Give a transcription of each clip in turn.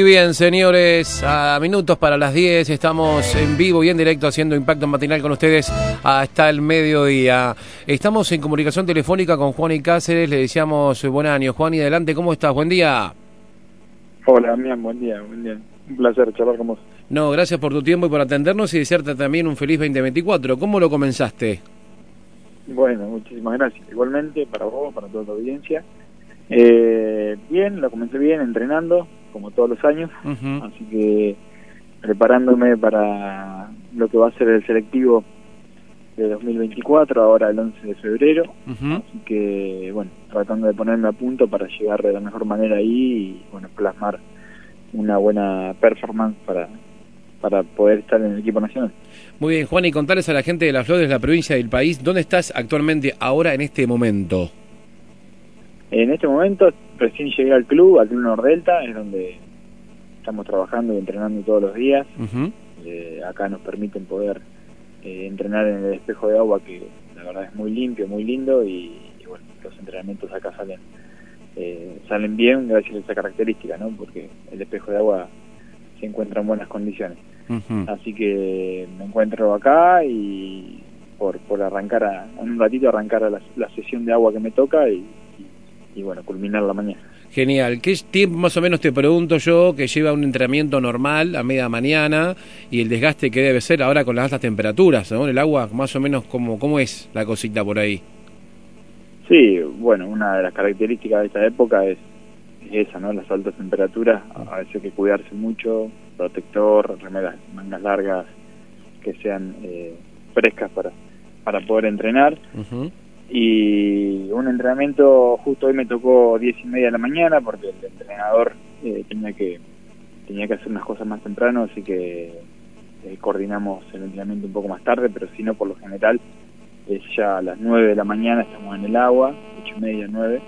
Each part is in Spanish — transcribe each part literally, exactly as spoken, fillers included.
bien, señores, a minutos para las diez, estamos en vivo y en directo haciendo Impacto Matinal con ustedes hasta el mediodía. Estamos en comunicación telefónica con Juan y Cáceres, le deseamos buen año. Juan, y adelante, ¿cómo estás? Buen día. Hola, Damián, buen día, buen día. Un placer charlar con vos. No, gracias por tu tiempo y por atendernos y desearte también un feliz veinte veinticuatro. ¿Cómo lo comenzaste? Bueno, muchísimas gracias. Igualmente, para vos, para toda la audiencia. Eh, bien, lo comencé bien, entrenando, como todos los años. Uh-huh. Así que preparándome para lo que va a ser el selectivo de dos mil veinticuatro, ahora el once de febrero. Uh-huh. Así que, bueno, tratando de ponerme a punto para llegar de la mejor manera ahí y, bueno, plasmar una buena performance para, para poder estar en el equipo nacional. Muy bien, Juan, y contarles a la gente de Las Flores, la provincia del país, ¿dónde estás actualmente ahora en este momento? En este momento recién llegué al club, al Club Nordelta, es donde estamos trabajando y entrenando todos los días. Uh-huh. Eh, acá nos permiten poder eh, entrenar en el espejo de agua, que la verdad es muy limpio, muy lindo, y, y bueno, los entrenamientos acá salen eh, salen bien gracias a esa característica, ¿no? Porque el espejo de agua se encuentra en buenas condiciones. Uh-huh. Así que me encuentro acá y por, por arrancar a, en un ratito arrancar a la, la sesión de agua que me toca y y bueno, culminar la mañana. Genial. ¿Qué tiempo más o menos, te pregunto yo, que lleva un entrenamiento normal a media mañana y el desgaste que debe ser ahora con las altas temperaturas, ¿no? El agua, más o menos, ¿cómo, cómo es la cosita por ahí? Sí, bueno, una de las características de esta época es, es esa, ¿no? Las altas temperaturas, a veces hay que cuidarse mucho, protector, remeras, mangas largas, que sean eh, frescas para, para poder entrenar. Uh-huh. Y un entrenamiento, justo hoy me tocó diez y media de la mañana porque el entrenador eh, tenía que tenía que hacer unas cosas más temprano, así que eh, coordinamos el entrenamiento un poco más tarde, pero si no, por lo general es ya a las nueve de la mañana, estamos en el agua, ocho y media, nueve,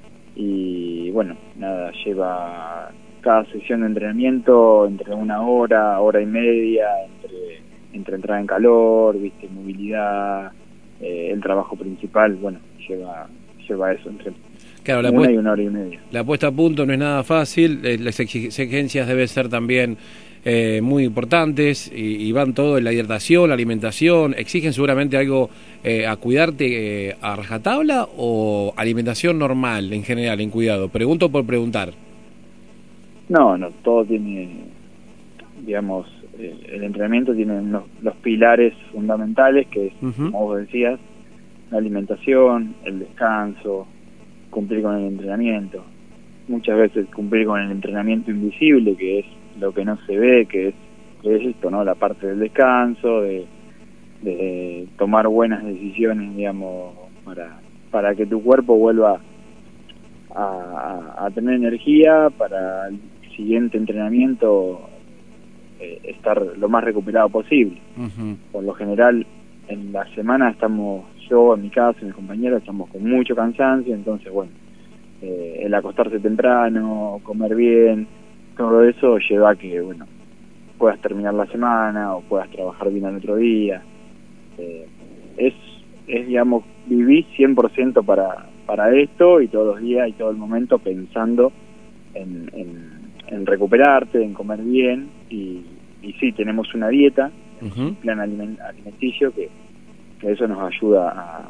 y bueno, nada, lleva cada sesión de entrenamiento entre una hora, hora y media, entre, entre entrar en calor, viste, movilidad. Eh, el trabajo principal, bueno, lleva lleva eso entre claro, la una puesta, y una hora y media. La puesta a punto no es nada fácil, eh, las exigencias deben ser también eh, muy importantes y, y van todo en la hidratación, la alimentación. ¿Exigen seguramente algo eh, a cuidarte eh, a rajatabla o alimentación normal en general, en cuidado? Pregunto por preguntar. No, no, todo tiene, digamos, el entrenamiento tiene unos, los pilares fundamentales, que es, uh-huh, como vos decías, la alimentación, el descanso, cumplir con el entrenamiento. Muchas veces cumplir con el entrenamiento invisible, que es lo que no se ve, que es, que es esto, ¿no? La parte del descanso, de, de tomar buenas decisiones, digamos, para, para que tu cuerpo vuelva a, a, a tener energía para el siguiente entrenamiento. Eh, estar lo más recuperado posible. Uh-huh. Por lo general, en la semana estamos, yo en mi caso y mis compañeros, estamos con mucho cansancio, entonces, bueno, eh, el acostarse temprano, comer bien, todo eso lleva a que, bueno, puedas terminar la semana o puedas trabajar bien al otro día. Eh, es, es, digamos, vivir cien por ciento para, para esto y todos los días y todo el momento pensando en, en en recuperarte, en comer bien, y, y sí, tenemos una dieta, uh-huh, un plan aliment alimenticio que, que eso nos ayuda a,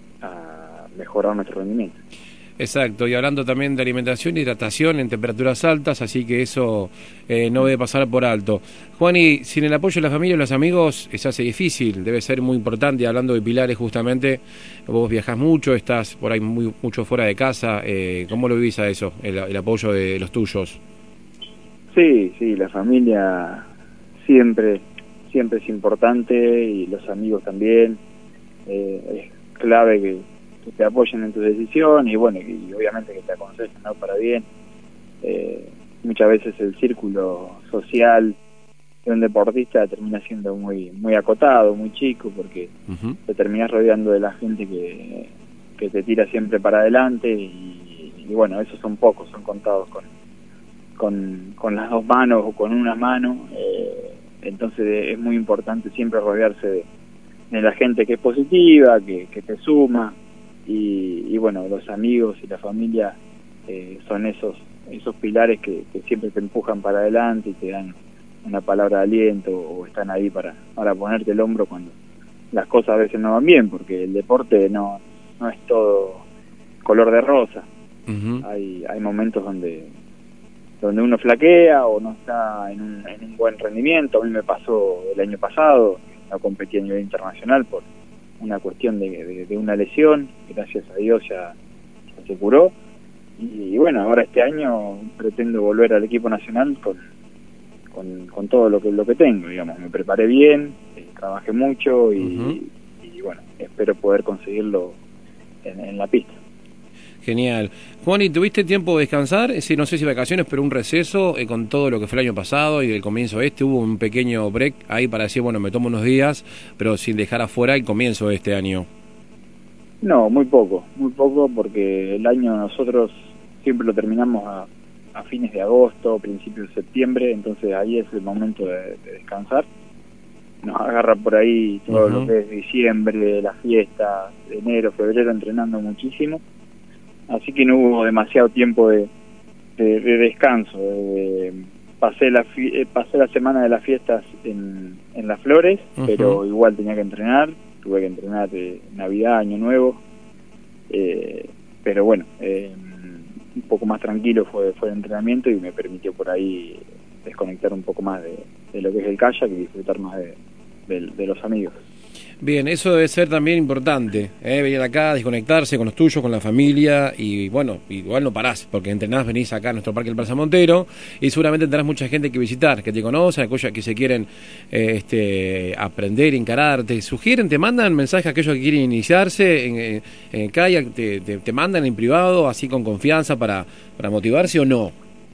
a mejorar nuestro rendimiento. Exacto, y hablando también de alimentación y hidratación en temperaturas altas, así que eso eh, no debe pasar por alto. Juan, y sin el apoyo de la familia y los amigos se hace difícil, debe ser muy importante, hablando de pilares justamente, vos viajás mucho, estás por ahí muy, mucho fuera de casa, eh, ¿cómo lo vivís a eso, el, el apoyo de los tuyos? Sí, sí, la familia siempre, siempre es importante y los amigos también. Eh, es clave que, que te apoyen en tus decisiones y bueno, y obviamente que te aconsejen, ¿no? Para bien. Eh, muchas veces el círculo social de un deportista termina siendo muy muy acotado, muy chico, porque uh-huh, te terminas rodeando de la gente que, que te tira siempre para adelante y, y bueno, esos son pocos, son contados con Con, con las dos manos o con una mano, eh, entonces es muy importante siempre rodearse de, de la gente que es positiva, que, que te suma, y, y bueno, los amigos y la familia eh, son esos esos pilares que, que siempre te empujan para adelante y te dan una palabra de aliento o están ahí para, para ponerte el hombro cuando las cosas a veces no van bien, porque el deporte no, no es todo color de rosa. Uh-huh. Hay, hay momentos donde, donde uno flaquea o no está en un, en un buen rendimiento. A mí me pasó el año pasado, no competí a nivel internacional por una cuestión de, de, de una lesión, gracias a Dios ya, ya se curó. Y, y bueno, ahora este año pretendo volver al equipo nacional con, con, con todo lo que, lo que tengo, digamos. Me preparé bien, eh, trabajé mucho y, uh-huh. y bueno, espero poder conseguirlo en, en la pista. Genial. Juan, ¿y tuviste tiempo de descansar? Sí, no sé si vacaciones, pero un receso eh, con todo lo que fue el año pasado y el comienzo este. Hubo un pequeño break ahí para decir, bueno, me tomo unos días, pero sin dejar afuera el comienzo de este año. No, muy poco, muy poco, porque el año nosotros siempre lo terminamos a, a fines de agosto, principios de septiembre, entonces ahí es el momento de, de descansar. Nos agarra por ahí todo uh-huh. lo que es diciembre, las fiestas, enero, febrero, entrenando muchísimo. Así que no hubo demasiado tiempo de, de, de descanso. De, pasé la fi, eh, pasé la semana de las fiestas en, en Las Flores, uh-huh. pero igual tenía que entrenar. Tuve que entrenar eh, Navidad, Año Nuevo. Eh, pero bueno, eh, un poco más tranquilo fue, fue el entrenamiento y me permitió por ahí desconectar un poco más de, de lo que es el kayak y disfrutar más de, de, de los amigos. Bien, eso debe ser también importante, ¿eh? Venir acá, desconectarse con los tuyos, con la familia y bueno, igual no parás, porque entrenás, venís acá a nuestro Parque del Plaza Montero y seguramente tendrás mucha gente que visitar, que te conocen, aquellos que se quieren eh, este, aprender, encarar, te sugieren, te mandan mensajes a aquellos que quieren iniciarse en, en kayak, te, te, te mandan en privado, así con confianza para, para motivarse o no.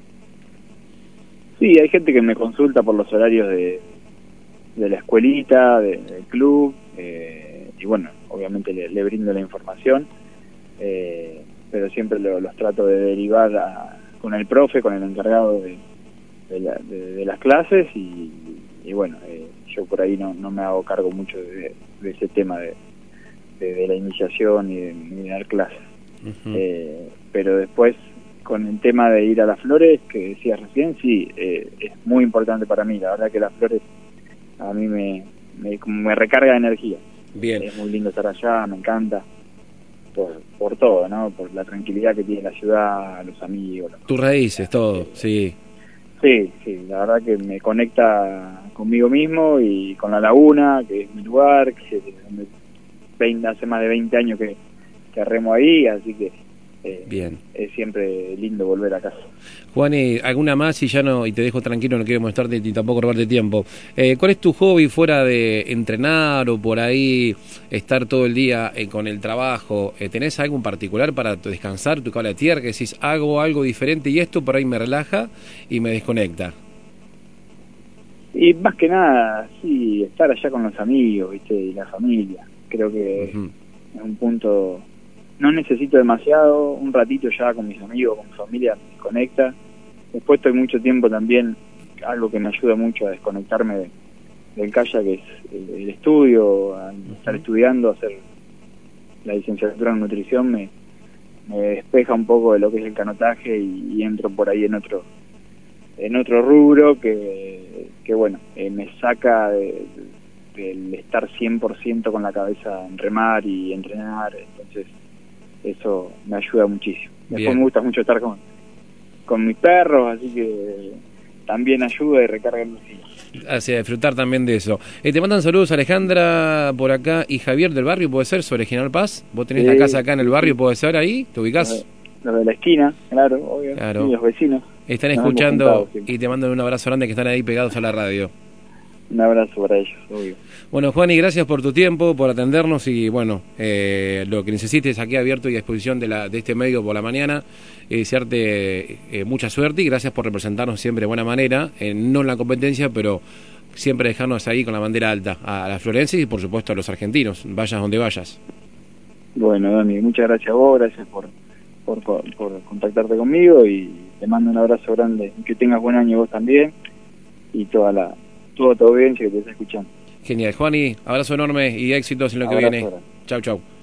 Sí, hay gente que me consulta por los horarios de, de la escuelita, de, del club. Eh, y bueno, obviamente le, le brindo la información, eh, pero siempre lo, los trato de derivar a, con el profe, con el encargado de, de, la, de, de las clases y, y bueno, eh, yo por ahí no, no me hago cargo mucho de, de ese tema de, de, de la iniciación y de, de dar clases. Uh-huh. eh, pero después con el tema de ir a Las Flores, que decías recién, sí, eh, es muy importante para mí. La verdad que Las Flores a mí me Me, me recarga de energía. Bien. Es muy lindo estar allá, me encanta por, por todo, ¿no? Por la tranquilidad que tiene la ciudad, los amigos. Los Tus raíces, todo, sí. Sí, sí, la verdad que me conecta conmigo mismo y con la laguna, que es mi lugar, que veinte, hace más de veinte años que, que remo ahí, así que eh, bien. Es siempre lindo volver a casa. Juan, eh, ¿alguna más? Y ya no, y te dejo tranquilo, no quiero molestarte ni tampoco robarte tiempo. Eh, ¿Cuál es tu hobby fuera de entrenar o por ahí estar todo el día eh, con el trabajo? Eh, ¿Tenés algo en particular para descansar tu cable a tierra? Que decís, hago algo diferente y esto por ahí me relaja y me desconecta. Y más que nada, sí, estar allá con los amigos, ¿viste? Y la familia. Creo que uh-huh. es un punto... No necesito demasiado, un ratito ya con mis amigos, con mi familia, me desconecta. Después estoy mucho tiempo también, algo que me ayuda mucho a desconectarme de, del kayak, que es el, el estudio, a estar estudiando, hacer la licenciatura en nutrición, me, me despeja un poco de lo que es el canotaje y, y entro por ahí en otro en otro rubro que, que bueno, eh, me saca de, de, del estar cien por ciento con la cabeza en remar y entrenar, entonces eso me ayuda muchísimo. Después Bien. Me gusta mucho estar con, con mis perros, así que también ayuda y recarga energía. Hacia disfrutar también de eso. Eh, te mandan saludos Alejandra por acá y Javier del barrio, ¿puede ser? Sobre General Paz. ¿Vos tenés sí, la casa acá en el barrio, puede ser ahí? ¿Te ubicás? Los de la esquina, claro, obvio. Claro. Y los vecinos. Están escuchando y te mandan un abrazo grande, que están ahí pegados a la radio. Un abrazo para ellos, obvio. Bueno, Juan, y gracias por tu tiempo, por atendernos y bueno, eh, lo que necesites aquí abierto y a disposición de, la, de este medio por la mañana. Eh, desearte eh, mucha suerte y gracias por representarnos siempre de buena manera, eh, no en la competencia, pero siempre dejarnos ahí con la bandera alta a, a la Florense y por supuesto a los argentinos, vayas donde vayas. Bueno, Dani, muchas gracias a vos, gracias por, por, por, por contactarte conmigo y te mando un abrazo grande. Que tengas buen año vos también y toda la toda tu audiencia que te está escuchando. Genial, Juani, abrazo enorme y éxitos en lo que abrazo viene. Grande. Chau, chau.